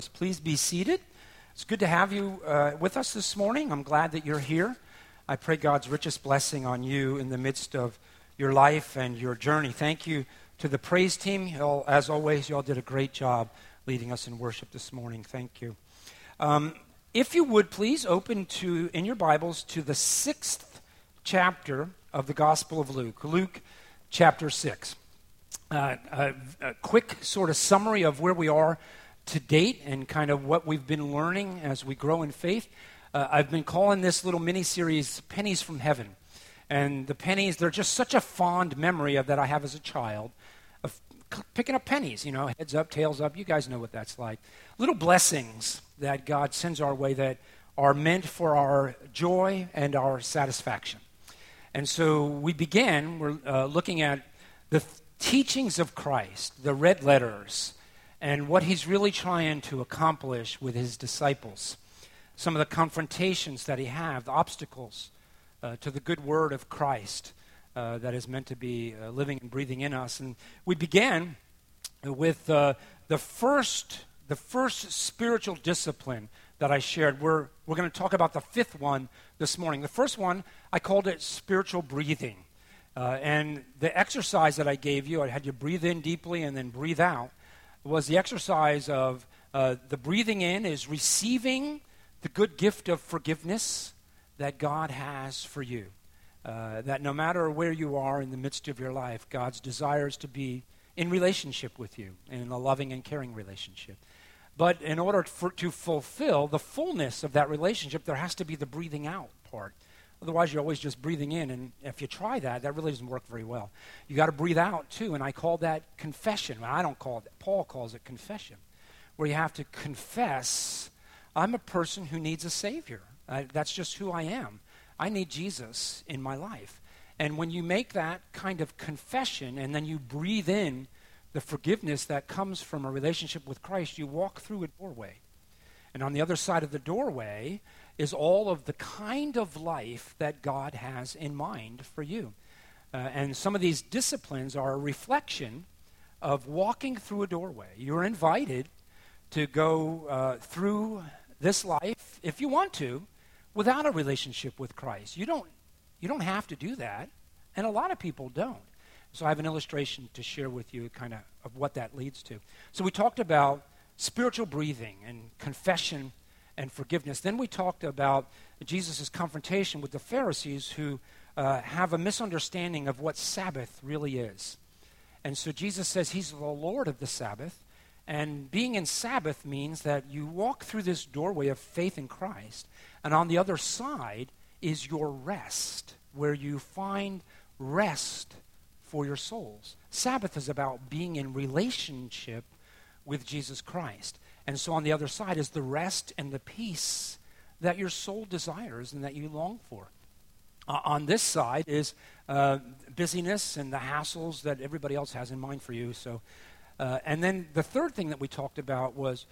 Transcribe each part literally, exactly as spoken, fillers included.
Please be seated. It's good to have you uh, with us this morning. I'm glad that you're here. I pray God's richest blessing on you in the midst of your life and your journey. Thank you to the praise team. Y'all, as always, you all did a great job leading us in worship this morning. Thank you. Um, if you would, please open to in your Bibles to the sixth chapter of the Gospel of Luke, Luke chapter six. Uh, a, a quick sort of summary of where we are to date and kind of what we've been learning as we grow in faith. Uh, I've been calling this little mini-series Pennies from Heaven. And the pennies, they're just such a fond memory of that I have as a child of c- picking up pennies, you know, heads up, tails up. You guys know what that's like. Little blessings that God sends our way that are meant for our joy and our satisfaction. And so we began, we're uh, looking at the th- teachings of Christ, the red letters, and what he's really trying to accomplish with his disciples. Some of the confrontations that he had, the obstacles uh, to the good word of Christ uh, that is meant to be uh, living and breathing in us. And we began with uh, the first the first spiritual discipline that I shared. We're, we're going to talk about the fifth one this morning. The first one, I called it spiritual breathing. Uh, and the exercise that I gave you, I had you breathe in deeply and then breathe out, was the exercise of uh, the breathing in is receiving the good gift of forgiveness that God has for you. Uh, that no matter where you are in the midst of your life, God's desires to be in relationship with you, in a loving and caring relationship. But in order for, to fulfill the fullness of that relationship, there has to be the breathing out part. Otherwise, you're always just breathing in, and if you try that, that really doesn't work very well. You got to breathe out, too, and I call that confession. Well, I don't call it, Paul calls it confession, where you have to confess, I'm a person who needs a Savior. I, that's just who I am. I need Jesus in my life. And when you make that kind of confession, and then you breathe in the forgiveness that comes from a relationship with Christ, you walk through a doorway. And on the other side of the doorway is all of the kind of life that God has in mind for you. Uh, and some of these disciplines are a reflection of walking through a doorway. You're invited to go uh, through this life, if you want to, without a relationship with Christ. You don't, you don't have to do that, and a lot of people don't. So I have an illustration to share with you kind of of what that leads to. So we talked about spiritual breathing and confession and forgiveness. Then we talked about Jesus' confrontation with the Pharisees who uh, have a misunderstanding of what Sabbath really is. And so Jesus says he's the Lord of the Sabbath, and being in Sabbath means that you walk through this doorway of faith in Christ, and on the other side is your rest, where you find rest for your souls. Sabbath is about being in relationship with Jesus Christ. And so on the other side is the rest and the peace that your soul desires and that you long for. Uh, on this side is uh, busyness and the hassles that everybody else has in mind for you. So, uh, and then the third thing that we talked about was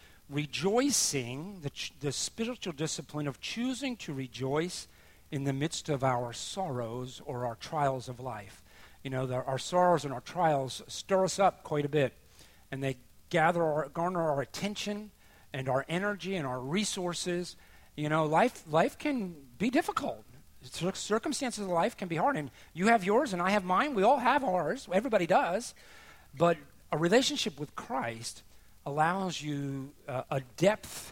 rejoicing, the, ch- the spiritual discipline of choosing to rejoice in the midst of our sorrows or our trials of life. You know, the, our sorrows and our trials stir us up quite a bit, and they gather our, garner our attention and our energy and our resources. You know, life life can be difficult. Cir- circumstances of life can be hard, and you have yours and I have mine. We all have ours. Everybody does. But a relationship with Christ allows you uh, a depth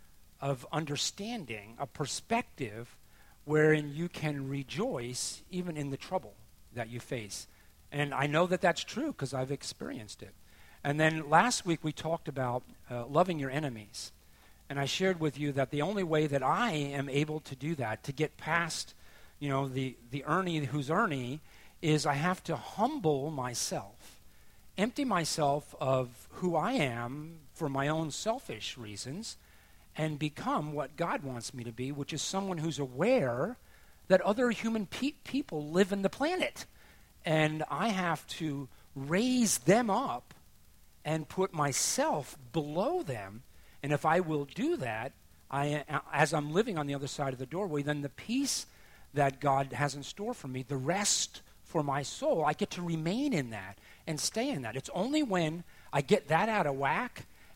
of understanding, a perspective wherein you can rejoice even in the trouble that you face. And I know that that's true because I've experienced it. And then last week we talked about uh, loving your enemies. And I shared with you that the only way that I am able to do that, to get past, you know, the, the Ernie who's Ernie, is I have to humble myself, empty myself of who I am for my own selfish reasons, and become what God wants me to be, which is someone who's aware that other human pe- people live in the planet. And I have to raise them up and put myself below them. And if I will do that, I, as I'm living on the other side of the doorway, then the peace that God has in store for me, the rest for my soul, I get to remain in that and stay in that. It's only when I get that out of whack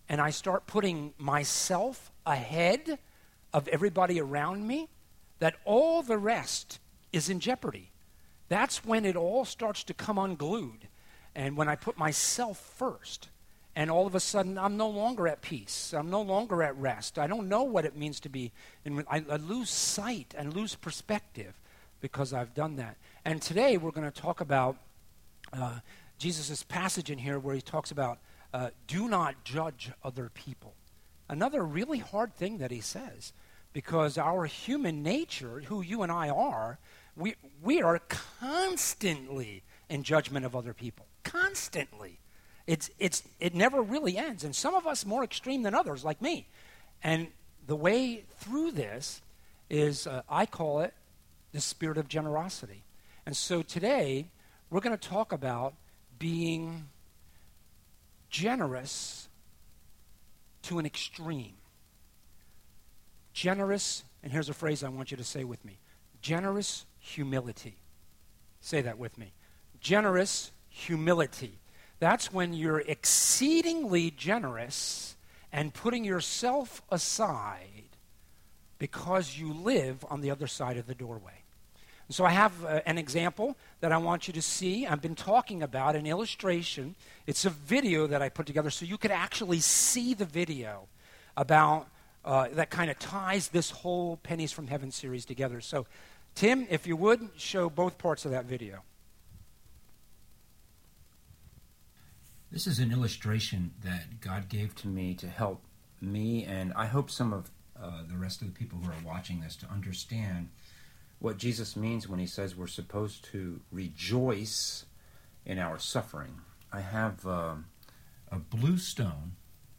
and I start putting myself ahead of everybody around me, that all the rest is in jeopardy. That's when it all starts to come unglued. And when I put myself first, and all of a sudden I'm no longer at peace. I'm no longer at rest. I don't know what it means to be, in, I, I lose sight and lose perspective because I've done that. And today we're going to talk about uh, Jesus' passage in here where he talks about uh, do not judge other people. Another really hard thing that he says, because our human nature, who you and I are, we we are constantly in judgment of other people. Constantly. It's it's it never really ends. And some of us more extreme than others, like me. And the way through this is, uh, I call it the spirit of generosity. And so today, we're going to talk about being generous to an extreme. Generous, and here's a phrase I want you to say with me. Generous humility. Say that with me. Generous humility. That's when you're exceedingly generous and putting yourself aside because you live on the other side of the doorway. So I have uh, an example that I want you to see. I've been talking about an illustration. It's a video that I put together so you could actually see the video about uh, that kind of ties this whole Pennies from Heaven series together. So, Tim, if you would, show both parts of that video. This is an illustration that God gave to me to help me, and I hope some of uh, the rest of the people who are watching this to understand what Jesus means when he says we're supposed to rejoice in our suffering. I have uh, a blue stone,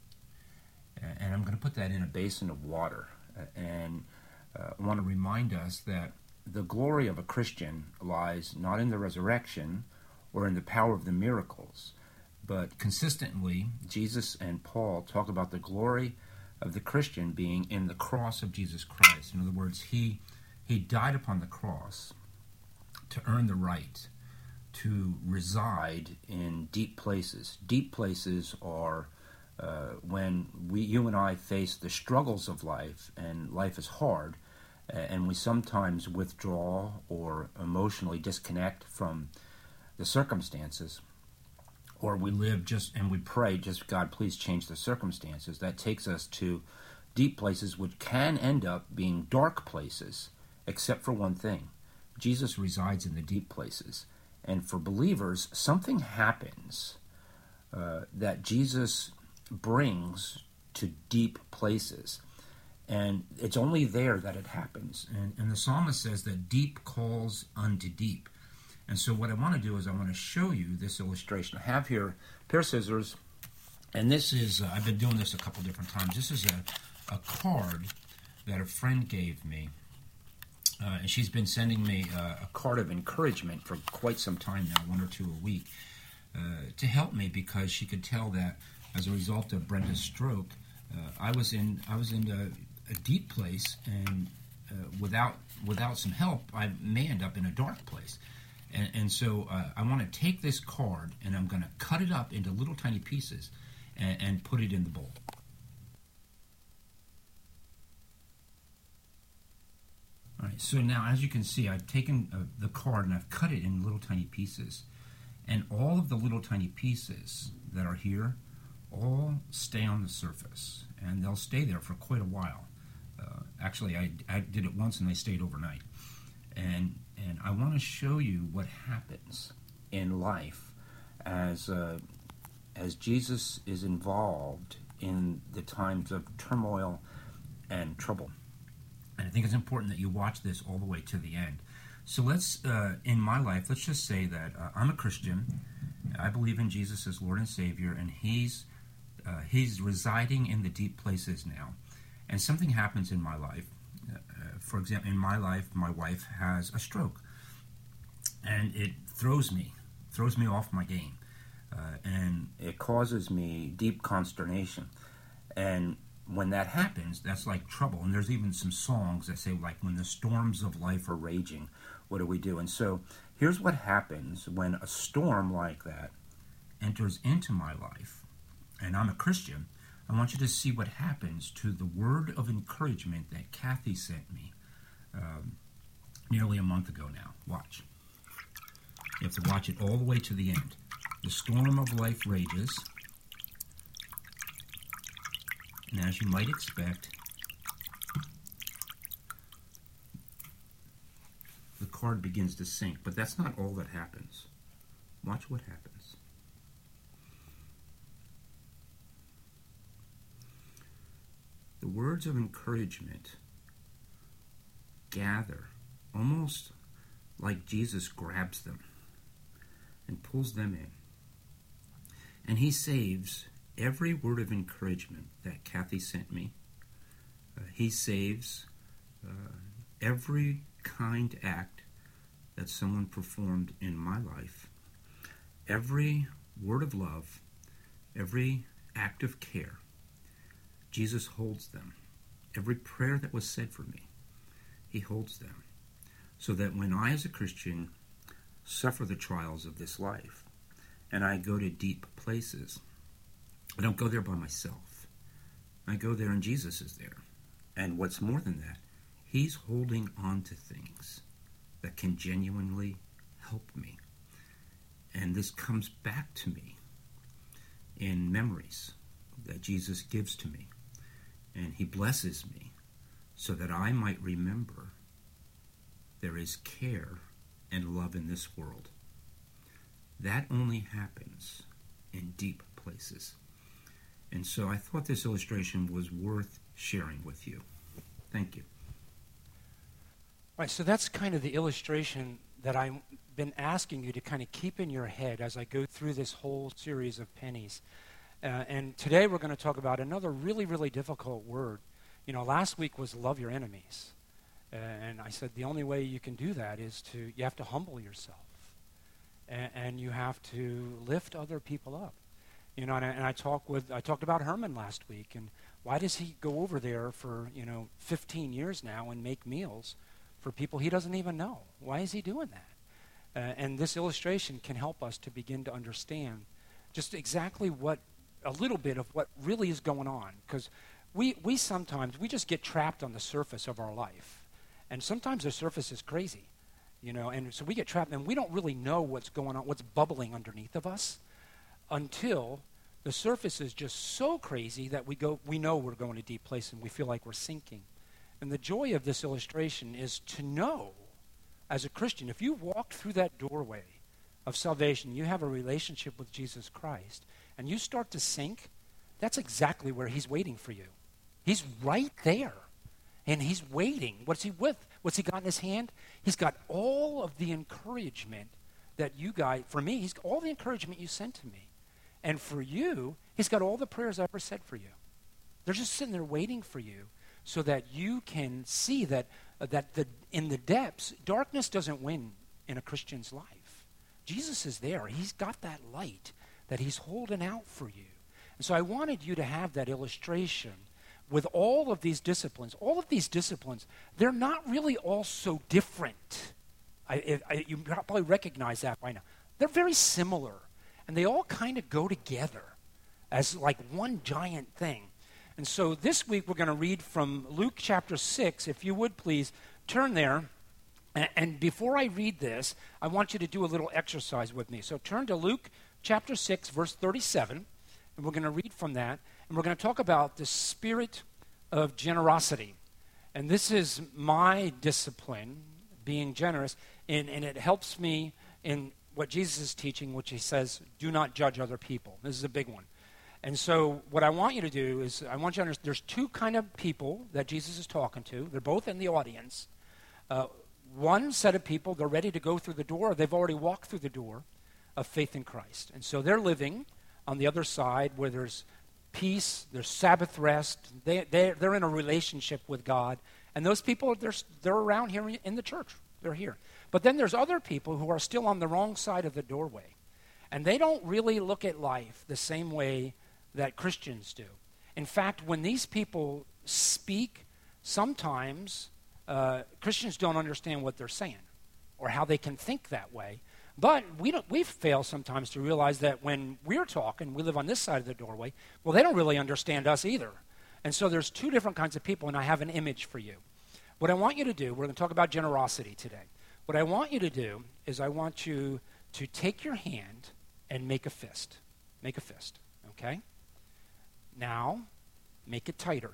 and I'm going to put that in a basin of water. And uh, I want to remind us that the glory of a Christian lies not in the resurrection or in the power of the miracles, but consistently, Jesus and Paul talk about the glory of the Christian being in the cross of Jesus Christ. In other words, he He died upon the cross to earn the right to reside in deep places. Deep places are uh, when we, you and I face the struggles of life, and life is hard, uh, and we sometimes withdraw or emotionally disconnect from the circumstances, or we live just and we pray, just God, please change the circumstances. That takes us to deep places which can end up being dark places. Except for one thing. Jesus resides in the deep places. And for believers, something happens uh, that Jesus brings to deep places. And it's only there that it happens. And, and the psalmist says that deep calls unto deep. And so what I want to do is I want to show you this illustration. I have here a pair of scissors. And this is, uh, I've been doing this a couple different times. This is a, a card that a friend gave me. Uh, and she's been sending me uh, a card of encouragement for quite some time now, one or two a week, uh, to help me because she could tell that as a result of Brenda's stroke, uh, I was in I was in a, a deep place, and uh, without without some help, I may end up in a dark place. And, and so uh, I want to take this card and I'm going to cut it up into little tiny pieces and, and put it in the bowl. All right, so now, as you can see, I've taken uh, the card and I've cut it in little tiny pieces. And all of the little tiny pieces that are here all stay on the surface. And they'll stay there for quite a while. Uh, actually, I, I did it once and they stayed overnight. And and I want to show you what happens in life as uh, as Jesus is involved in the times of turmoil and trouble. And I think it's important that you watch this all the way to the end. So let's, uh, in my life, let's just say that uh, I'm a Christian. I believe in Jesus as Lord and Savior, and He's uh, He's residing in the deep places now. And something happens in my life. Uh, for example, in my life, my wife has a stroke, and it throws me, throws me off my game, uh, and it causes me deep consternation. And when that happens, that's like trouble. And there's even some songs that say, like, when the storms of life are raging, what do we do? And so here's what happens when a storm like that enters into my life, and I'm a Christian. I want you to see what happens to the word of encouragement that Kathy sent me um, nearly a month ago now. Watch. You have to watch it all the way to the end. The storm of life rages, and as you might expect, the card begins to sink. But that's not all that happens. Watch what happens. The words of encouragement gather, almost like Jesus grabs them and pulls them in. And he saves every word of encouragement that Kathy sent me. Uh, he saves uh, every kind act that someone performed in my life. Every word of love, every act of care. Jesus holds them. Every prayer that was said for me, he holds them. So that when I, as a Christian, suffer the trials of this life, and I go to deep places, I don't go there by myself. I go there and Jesus is there. And what's more than that, he's holding on to things that can genuinely help me. And this comes back to me in memories that Jesus gives to me. And he blesses me so that I might remember there is care and love in this world. That only happens in deep places. And so I thought this illustration was worth sharing with you. Thank you. All right, so that's kind of the illustration that I've been asking you to kind of keep in your head as I go through this whole series of pennies. Uh, and today we're going to talk about another really, really difficult word. You know, last week was love your enemies. Uh, and I said the only way you can do that is to, you have to humble yourself. And, and you have to lift other people up. You know, and I, and I talked with, I talked about Herman last week, and why does he go over there for, you know, fifteen years now and make meals for people he doesn't even know? Why is he doing that? Uh, and this illustration can help us to begin to understand just exactly what, a little bit of what really is going on. Because we, we sometimes, we just get trapped on the surface of our life. And sometimes the surface is crazy, you know, and so we get trapped and we don't really know what's going on, what's bubbling underneath of us until the surface is just so crazy that we go, we know we're going to a deep place and we feel like we're sinking. And the joy of this illustration is to know, as a Christian, if you walked through that doorway of salvation, you have a relationship with Jesus Christ, and you start to sink, that's exactly where he's waiting for you. He's right there, and he's waiting. What's he with? What's he got in his hand? He's got all of the encouragement that you guys, for me, he's got all the encouragement you sent to me. And for you, he's got all the prayers I ever said for you. They're just sitting there waiting for you so that you can see that, uh, that the, in the depths, darkness doesn't win in a Christian's life. Jesus is there. He's got that light that he's holding out for you. And so I wanted you to have that illustration with all of these disciplines. All of these disciplines, they're not really all so different. I, I, you probably recognize that by now. They're very similar. And they all kind of go together as like one giant thing. And so this week we're going to read from Luke chapter six. If you would please turn there. And, and before I read this, I want you to do a little exercise with me. So turn to Luke chapter six, verse thirty-seven. And we're going to read from that. And we're going to talk about the spirit of generosity. And this is my discipline, being generous. And, and it helps me in what Jesus is teaching, which he says, do not judge other people. This is a big one. And so what I want you to do is, I want you to understand, there's two kind of people that Jesus is talking to. They're both in the audience. Uh, one set of people, they're ready to go through the door. They've already walked through the door of faith in Christ. And so they're living on the other side where there's peace, there's Sabbath rest. They, they're, they're in a relationship with God. And those people, they're, they're around here in the church. They're here. But then there's other people who are still on the wrong side of the doorway. And they don't really look at life the same way that Christians do. In fact, when these people speak, sometimes uh, Christians don't understand what they're saying or how they can think that way. But we don't, we fail sometimes to realize that when we're talking, we live on this side of the doorway, well, they don't really understand us either. And so there's two different kinds of people, and I have an image for you. What I want you to do, we're going to talk about generosity today. What I want you to do is I want you to take your hand and make a fist. Make a fist, okay? Now, make it tighter.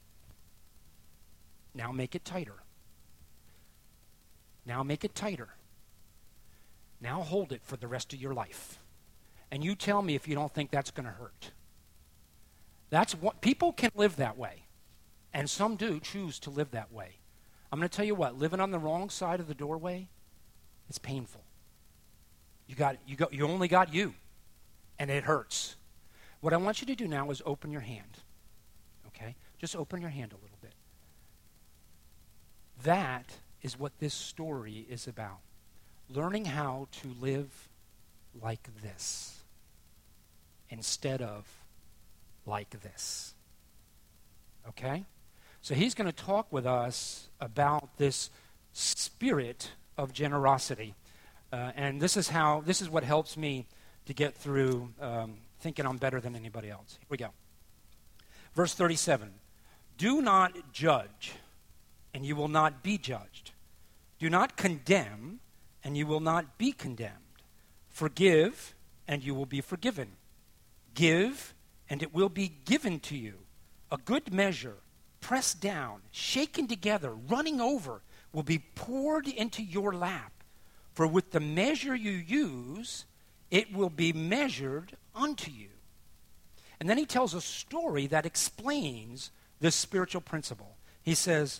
Now make it tighter. Now make it tighter. Now hold it for the rest of your life. And you tell me if you don't think that's going to hurt. That's what people can live that way. And some do choose to live that way. I'm going to tell you what, living on the wrong side of the doorway, it's painful. You got you got you only got you. And it hurts. What I want you to do now is open your hand. Okay? Just open your hand a little bit. That is what this story is about. Learning how to live like this instead of like this. Okay? So he's going to talk with us about this spirit of generosity. Uh, and this is how, this is what helps me to get through um, thinking I'm better than anybody else. Here we go. Verse thirty-seven. Do not judge, and you will not be judged. Do not condemn, and you will not be condemned. Forgive, and you will be forgiven. Give, and it will be given to you. A good measure, pressed down, shaken together, running over, will be poured into your lap. For with the measure you use, it will be measured unto you. And then he tells a story that explains this spiritual principle. He says,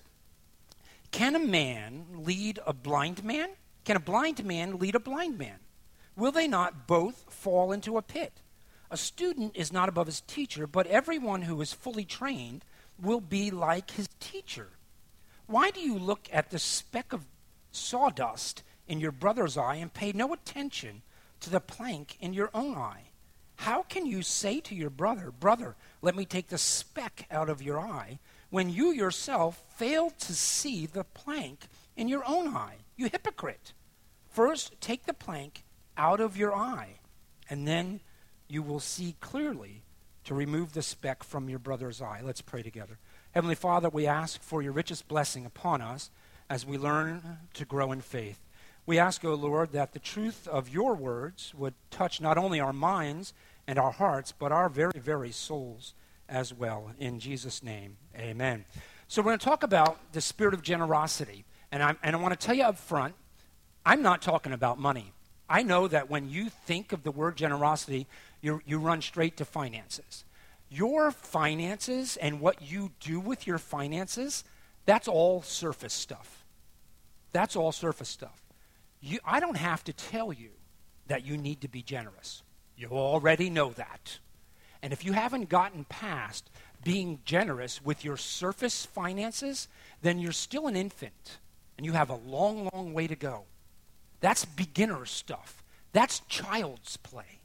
can a man lead a blind man? Can a blind man lead a blind man? Will they not both fall into a pit? A student is not above his teacher, but everyone who is fully trained will be like his teacher. Why do you look at the speck of sawdust in your brother's eye and pay no attention to the plank in your own eye? How can you say to your brother, brother, let me take the speck out of your eye, when you yourself fail to see the plank in your own eye? You hypocrite. First, take the plank out of your eye, and then you will see clearly to remove the speck from your brother's eye. Let's pray together. Heavenly Father, we ask for your richest blessing upon us as we learn to grow in faith. We ask, O Lord, that the truth of your words would touch not only our minds and our hearts, but our very, very souls as well. In Jesus' name, amen. So we're going to talk about the spirit of generosity. And, I'm, and I want to tell you up front, I'm not talking about money. I know that when you think of the word generosity, you, you run straight to finances. Your finances and what you do with your finances, that's all surface stuff. That's all surface stuff. You, I don't have to tell you that you need to be generous. You already know that. And if you haven't gotten past being generous with your surface finances, then you're still an infant, and you have a long, long way to go. That's beginner stuff. That's child's play.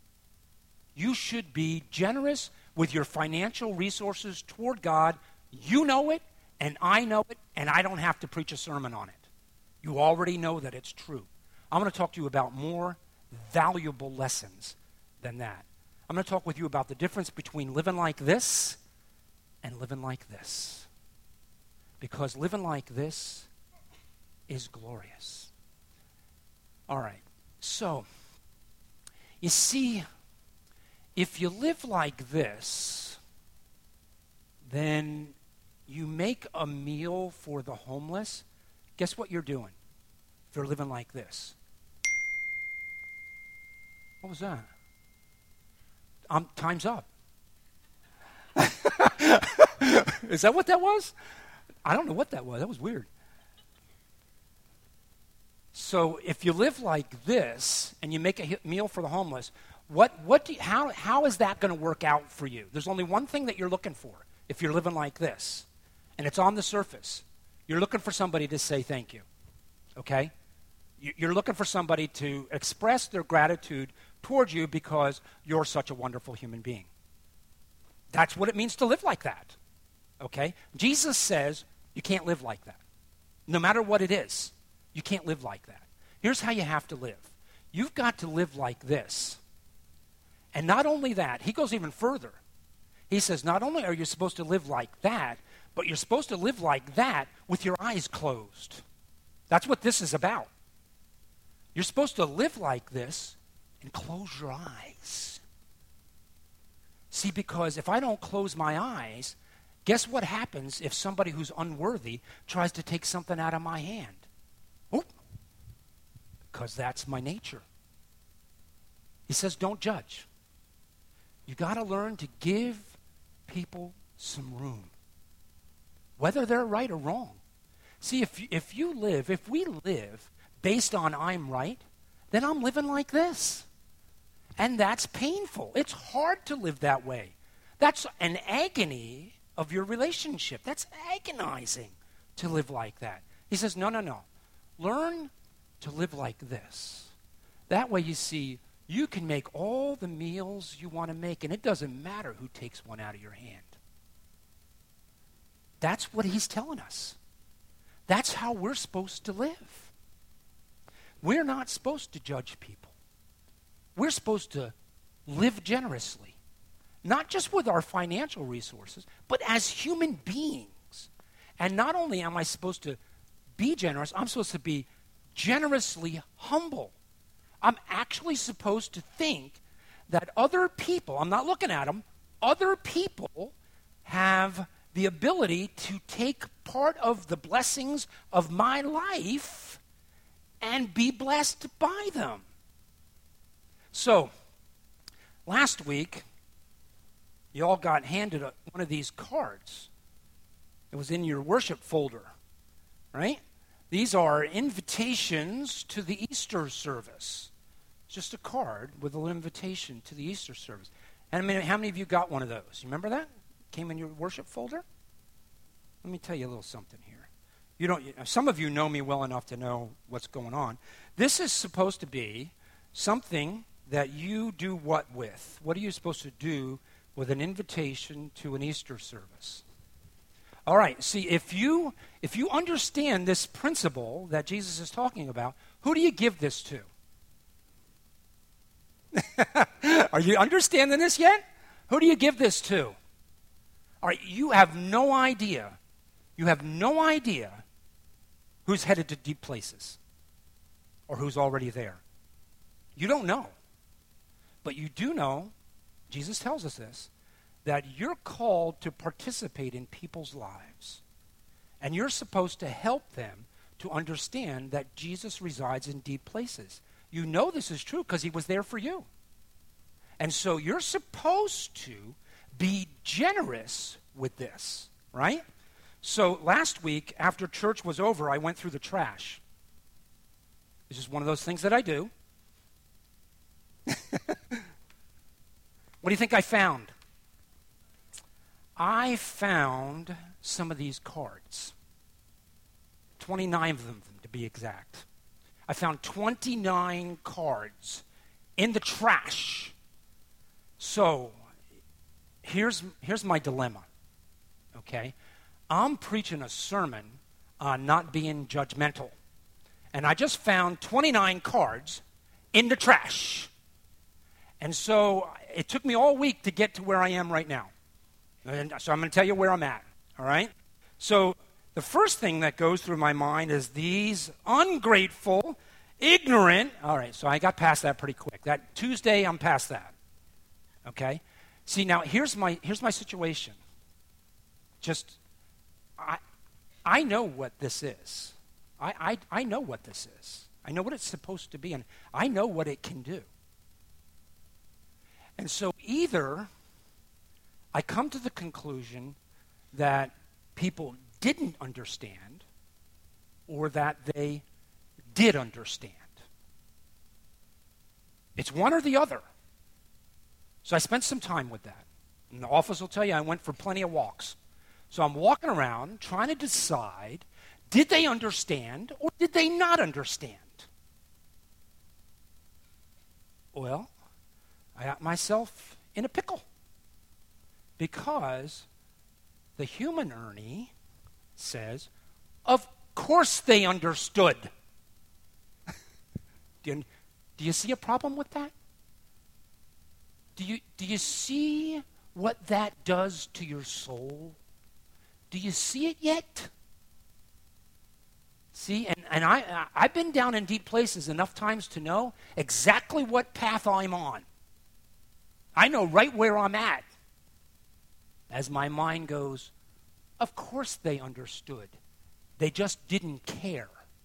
You should be generous with your financial resources toward God. You know it, and I know it, and I don't have to preach a sermon on it. You already know that it's true. I'm going to talk to you about more valuable lessons than that. I'm going to talk with you about the difference between living like this and living like this. Because living like this is glorious. All right, so, you see, if you live like this, then you make a meal for the homeless. Guess what you're doing if you're living like this? What was that? Um, time's up. Is that what that was? I don't know what that was. That was weird. So if you live like this and you make a meal for the homeless, what, what do you, how, how is that going to work out for you? There's only one thing that you're looking for if you're living like this, and it's on the surface. You're looking for somebody to say thank you, okay? You're looking for somebody to express their gratitude towards you because you're such a wonderful human being. That's what it means to live like that, okay? Jesus says you can't live like that. No matter what it is, you can't live like that. Here's how you have to live. you've got to live like this. And not only that, he goes even further. He says, not only are you supposed to live like that, but you're supposed to live like that with your eyes closed. That's what this is about. You're supposed to live like this and close your eyes. See, because if I don't close my eyes, guess what happens if somebody who's unworthy tries to take something out of my hand? Oh, because that's my nature. He says, don't judge. You got to learn to give people some room, whether they're right or wrong. See, if you, if you live, if we live based on I'm right, then I'm living like this. And that's painful. It's hard to live that way. That's an agony of your relationship. That's agonizing to live like that. He says, no, no, no. Learn to live like this. That way, you see, you can make all the meals you want to make, and it doesn't matter who takes one out of your hand. That's what he's telling us. That's how we're supposed to live. We're not supposed to judge people. We're supposed to live generously, not just with our financial resources, but as human beings. And not only am I supposed to be generous, I'm supposed to be generously humble. I'm actually supposed to think that other people, I'm not looking at them, other people have the ability to take part of the blessings of my life and be blessed by them. So, last week, you all got handed a, one of these cards. It was in your worship folder, right? These are invitations to the Easter service. It's just a card with an invitation to the Easter service. And I mean, how many of you got one of those? You remember that? Came in your worship folder? Let me tell you a little something here. You don't. Some of you know me well enough to know what's going on. This is supposed to be something that you do what with? What are you supposed to do with an invitation to an Easter service? All right, see, if you if you understand this principle that Jesus is talking about, who do you give this to? Are you understanding this yet? Who do you give this to? All right, you have no idea. You have no idea who's headed to deep places or who's already there. You don't know. But you do know, Jesus tells us this, that you're called to participate in people's lives. And you're supposed to help them to understand that Jesus resides in deep places. You know this is true because he was there for you. And so you're supposed to be generous with this, right? So last week, after church was over, I went through the trash. It's just one of those things that I do. What do you think I found? I found some of these cards. twenty-nine of them, to be exact. I found twenty-nine cards in the trash. So, here's, here's my dilemma, okay? I'm preaching a sermon on not being judgmental. And I just found twenty-nine cards in the trash. And so, it took me all week to get to where I am right now. And so I'm going to tell you where I'm at, all right? So the first thing that goes through my mind is these ungrateful, ignorant, all right, so I got past that pretty quick. That Tuesday, I'm past that, okay? See, now here's my here's my situation. Just, I I know what this is. I, I, I know what this is. I know what it's supposed to be, and I know what it can do. And so either I come to the conclusion that people didn't understand or that they did understand. It's one or the other. So I spent some time with that. And the office will tell you I went for plenty of walks. So I'm walking around trying to decide, did they understand or did they not understand? Well, I got myself in a pickle. Because the human Ernie says, of course they understood. do, you, do Do you see a problem with that? Do you, do you see what that does to your soul? Do you see it yet? See, and, and I, I've been down in deep places enough times to know exactly what path I'm on. I know right where I'm at. As my mind goes, of course they understood. They just didn't care.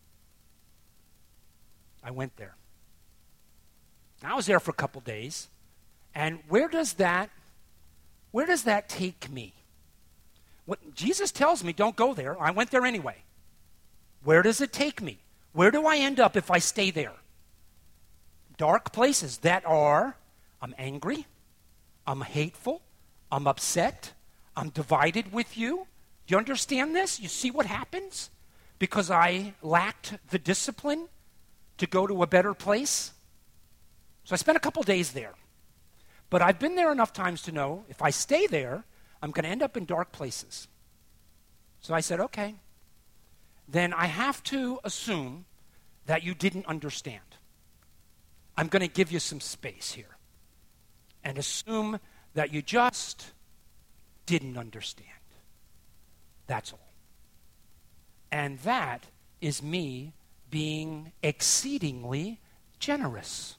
I went there. I was there for a couple days. And where does that, where does that take me? What, Jesus tells me don't go there. I went there anyway. Where does it take me? Where do I end up if I stay there? Dark places that are, I'm angry, I'm hateful, I'm upset, I'm divided with you. Do you understand this? You see what happens? Because I lacked the discipline to go to a better place. So I spent a couple days there. But I've been there enough times to know if I stay there, I'm going to end up in dark places. So I said, okay, then I have to assume that you didn't understand. I'm going to give you some space here and assume that you just didn't understand. That's all. And that is me being exceedingly generous.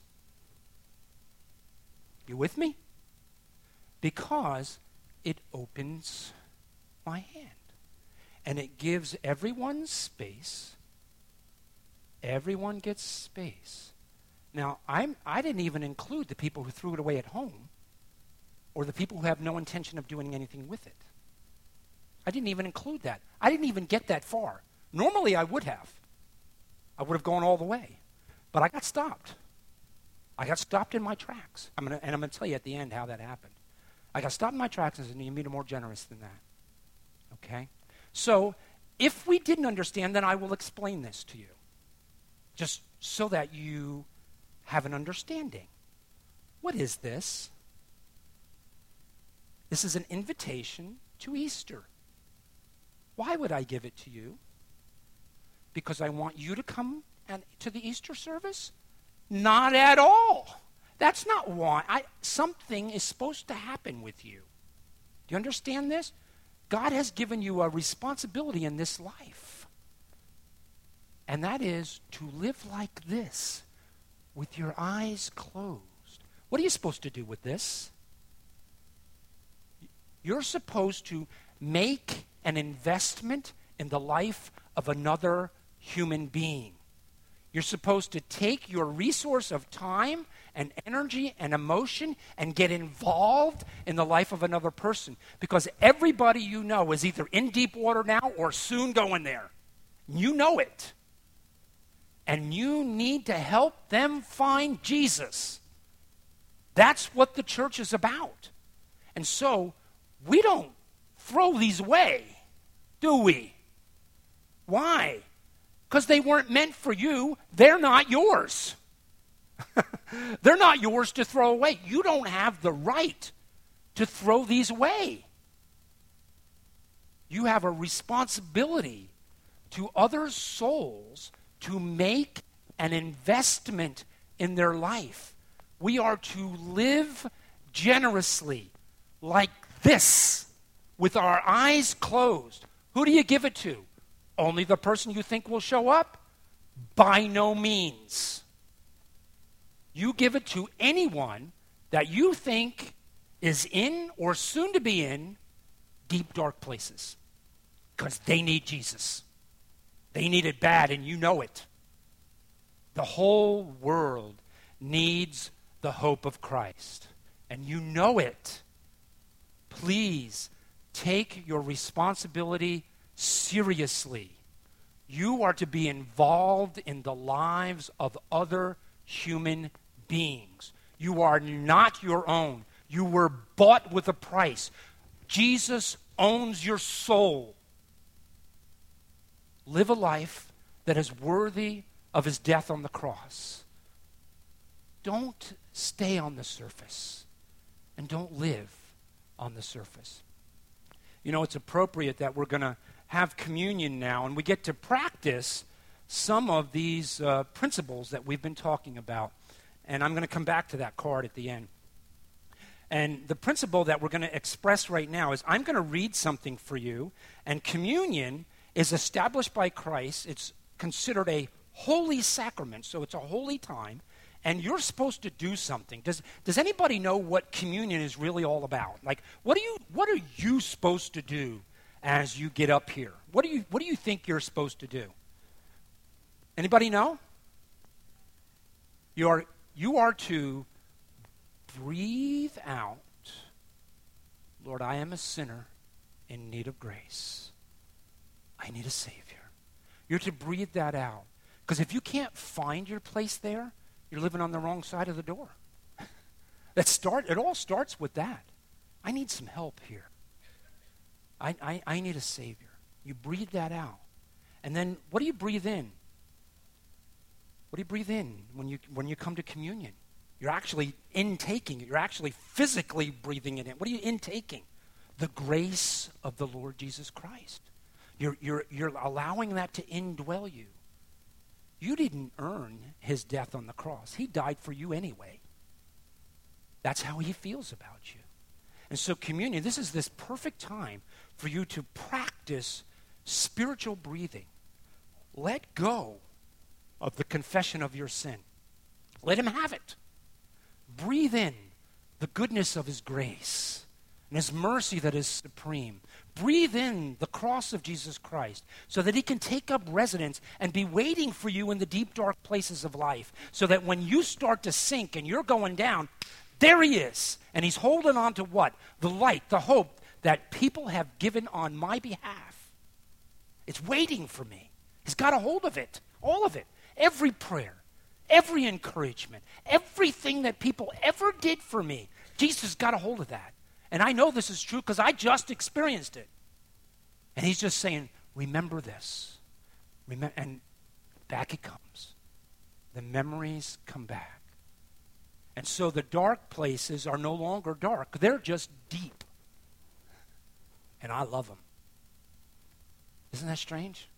You with me? Because it opens my hand. And it gives everyone space. Everyone gets space. Now, I'm, I didn't even include the people who threw it away at home or the people who have no intention of doing anything with it. I didn't even include that. I didn't even get that far. Normally, I would have. I would have gone all the way. But I got stopped. I got stopped in my tracks. I'm gonna, and I'm going to tell you at the end how that happened. I got stopped in my tracks and said, you need more generous than that. Okay? So, if we didn't understand, then I will explain this to you. Just so that you have an understanding. What is this? This is an invitation to Easter. Why would I give it to you? Because I want you to come and, to the Easter service? Not at all. That's not why. I, something is supposed to happen with you. Do you understand this? God has given you a responsibility in this life. And that is to live like this, with your eyes closed. What are you supposed to do with this? You're supposed to make an investment in the life of another human being. You're supposed to take your resource of time and energy and emotion and get involved in the life of another person. Because everybody you know is either in deep water now or soon going there. You know it. And you need to help them find Jesus. That's what the church is about. And so, we don't throw these away, do we? Why? Because they weren't meant for you. They're not yours. They're not yours to throw away. You don't have the right to throw these away. You have a responsibility to other souls to make an investment in their life. We are to live generously like this, with our eyes closed. Who do you give it to? Only the person you think will show up? By no means. You give it to anyone that you think is in or soon to be in deep, dark places. Because they need Jesus. They need it bad, and you know it. The whole world needs the hope of Christ, and you know it. Please take your responsibility seriously. You are to be involved in the lives of other human beings. You are not your own. You were bought with a price. Jesus owns your soul. Live a life that is worthy of his death on the cross. Don't stay on the surface, and don't live on the surface. You know, it's appropriate that we're going to have communion now, and we get to practice some of these uh, principles that we've been talking about. And I'm going to come back to that card at the end. And the principle that we're going to express right now is I'm going to read something for you, and communion is established by Christ. It's considered a holy sacrament, so it's a holy time, and you're supposed to do something. Does does anybody know what communion is really all about? Like, what do you what are you supposed to do as you get up here? What do you what do you think you're supposed to do? Anybody know? You are you are to breathe out, Lord, I am a sinner in need of grace. I need a Savior. You're to breathe that out. Because if you can't find your place there, you're living on the wrong side of the door. That start, it all starts with that. I need some help here. I, I, I need a Savior. You breathe that out. And then what do you breathe in? What do you breathe in when you when you come to communion? You're actually intaking it. You're actually physically breathing it in. What are you intaking? The grace of the Lord Jesus Christ. You're, you're, you're allowing that to indwell you. You didn't earn his death on the cross. He died for you anyway. That's how he feels about you. And so communion, this is this perfect time for you to practice spiritual breathing. Let go of the confession of your sin. Let him have it. Breathe in the goodness of his grace and his mercy that is supreme. Breathe in the cross of Jesus Christ so that he can take up residence and be waiting for you in the deep, dark places of life, so that when you start to sink and you're going down, there he is. And he's holding on to what? The light, the hope that people have given on my behalf. It's waiting for me. He's got a hold of it, all of it. Every prayer, every encouragement, everything that people ever did for me, Jesus got a hold of that. And I know this is true because I just experienced it. And he's just saying, remember this. Remember, and back it comes. The memories come back. And so the dark places are no longer dark. They're just deep. And I love them. Isn't that strange?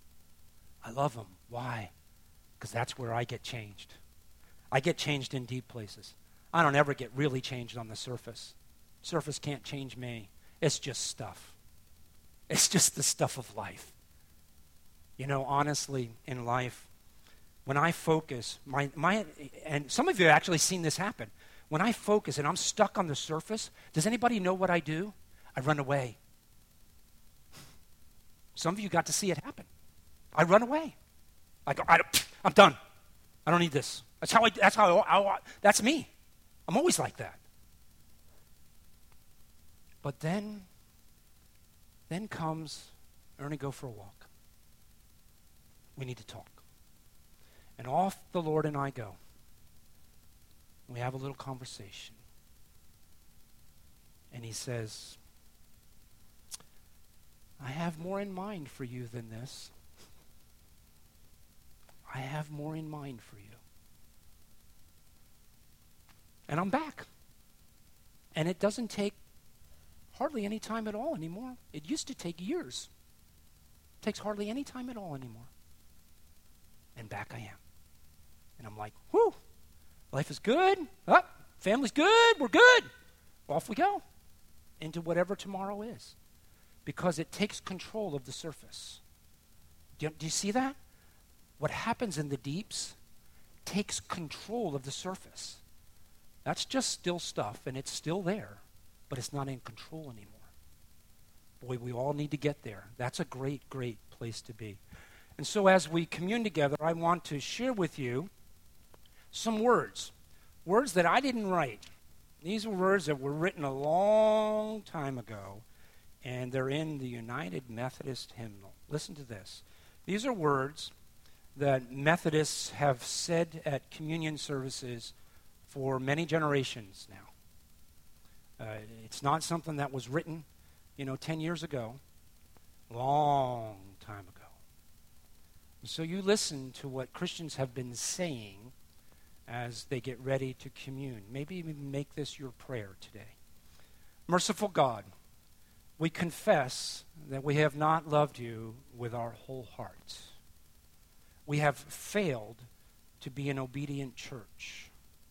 I love them. Why? Because that's where I get changed. I get changed in deep places. I don't ever get really changed on the surface. Surface can't change me. It's just stuff. It's just the stuff of life. You know, honestly, in life, when I focus, my my, and some of you have actually seen this happen. When I focus and I'm stuck on the surface, does anybody know what I do? I run away. Some of you got to see it happen. I run away. I go, I don't, I'm done. I don't need this. That's how I, that's how I, I, that's me. I'm always like that. But then, then comes, Ernie, go for a walk. We need to talk. And off the Lord and I go. We have a little conversation. And he says, I have more in mind for you than this. I have more in mind for you. And I'm back. And it doesn't take hardly any time at all anymore. It used to take years. It takes hardly any time at all anymore. And back I am. And I'm like, whew, life is good. Oh, family's good. We're good. Off we go into whatever tomorrow is. Because it takes control of the surface. Do you, do you see that? What happens in the deeps takes control of the surface. That's just still stuff, and it's still there, but it's not in control anymore. Boy, we all need to get there. That's a great, great place to be. And so as we commune together, I want to share with you some words, words that I didn't write. These are words that were written a long time ago, and they're in the United Methodist Hymnal. Listen to this. These are words that Methodists have said at communion services for many generations now. Uh, it's not something that was written, you know, ten years ago, long time ago. And so you listen to what Christians have been saying as they get ready to commune. Maybe even make this your prayer today. Merciful God, we confess that we have not loved you with our whole hearts. We have failed to be an obedient church.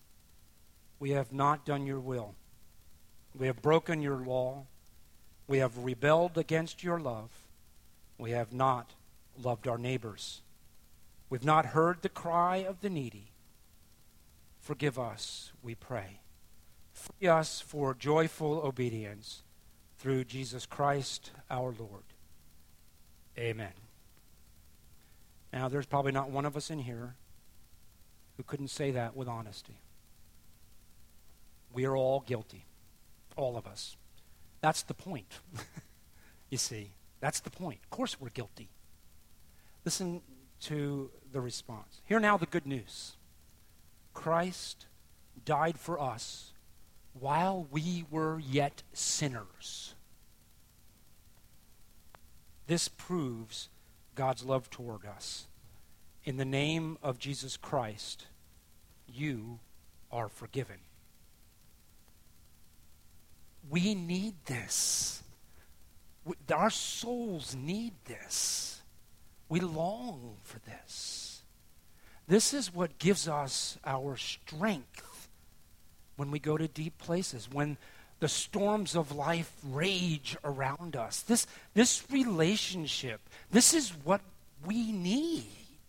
We have not done your will. We have broken your law. We have rebelled against your love. We have not loved our neighbors. We've not heard the cry of the needy. Forgive us, we pray. Free us for joyful obedience through Jesus Christ our Lord. Amen. Now, there's probably not one of us in here who couldn't say that with honesty. We are all guilty. All of us. That's the point. You see, that's the point. Of course we're guilty. Listen to the response. Hear now the good news. Christ died for us while we were yet sinners. This proves God's love toward us. In the name of Jesus Christ, you are forgiven. We need this. We, our souls need this. We long for this. This is what gives us our strength when we go to deep places, when the storms of life rage around us. This, this relationship, this is what we need.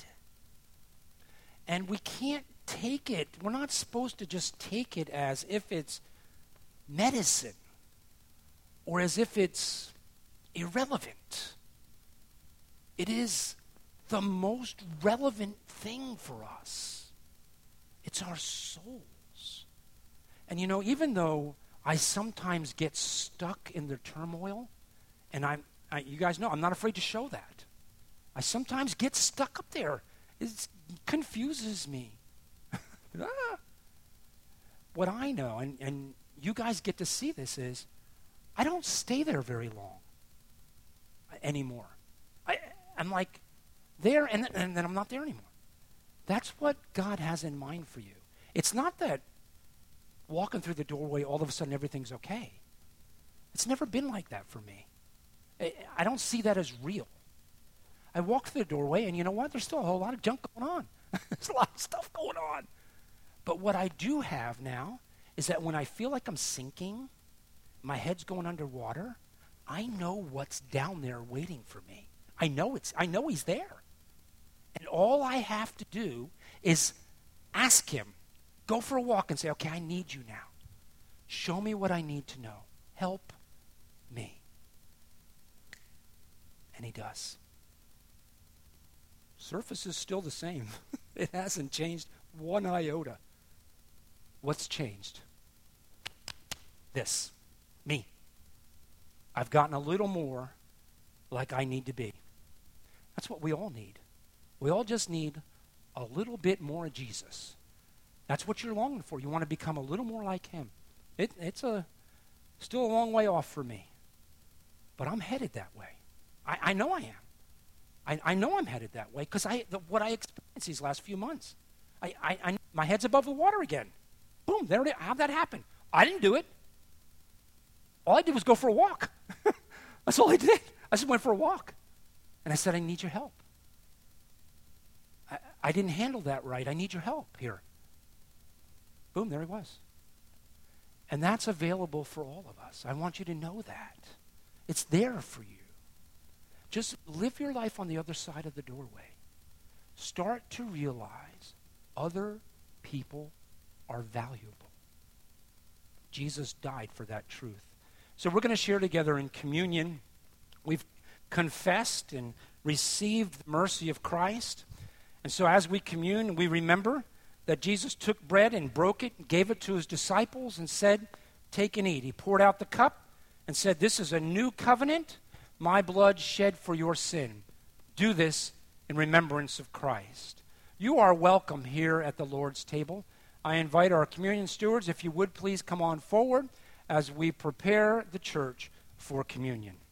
And we can't take it, we're not supposed to just take it as if it's medicine or as if it's irrelevant. It is the most relevant thing for us. It's our souls. And you know, even though I sometimes get stuck in the turmoil, and I'm, I, you guys know, I'm not afraid to show that. I sometimes get stuck up there. It's, it confuses me. ah. What I know, and, and you guys get to see this, is I don't stay there very long anymore. I, I'm like there, and, th- and then I'm not there anymore. That's what God has in mind for you. It's not that walking through the doorway, all of a sudden everything's okay. It's never been like that for me. I, I don't see that as real. I walk through the doorway, and you know what? There's still a whole lot of junk going on. There's a lot of stuff going on. But what I do have now is that when I feel like I'm sinking, my head's going underwater, I know what's down there waiting for me. I know it's. I know he's there. And all I have to do is ask him, go for a walk and say, okay, I need you now. Show me what I need to know. Help me. And he does. Surface is still the same. It hasn't changed one iota. What's changed? This. Me. I've gotten a little more like I need to be. That's what we all need. We all just need a little bit more of Jesus. That's what you're longing for. You want to become a little more like him. It, it's a still a long way off for me. But I'm headed that way. I, I know I am. I, I know I'm headed that way because I the, what I experienced these last few months. I, I, I my head's above the water again. Boom, there it is. How'd that happen? I didn't do it. All I did was go for a walk. That's all I did. I just went for a walk. And I said, I need your help. I, I didn't handle that right. I need your help here. Boom, there he was. And that's available for all of us. I want you to know that. It's there for you. Just live your life on the other side of the doorway. Start to realize other people are valuable. Jesus died for that truth. So we're going to share together in communion. We've confessed and received the mercy of Christ. And so as we commune, we remember that Jesus took bread and broke it and gave it to his disciples and said, take and eat. He poured out the cup and said, this is a new covenant, my blood shed for your sin. Do this in remembrance of Christ. You are welcome here at the Lord's table. I invite our communion stewards, if you would please come on forward as we prepare the church for communion.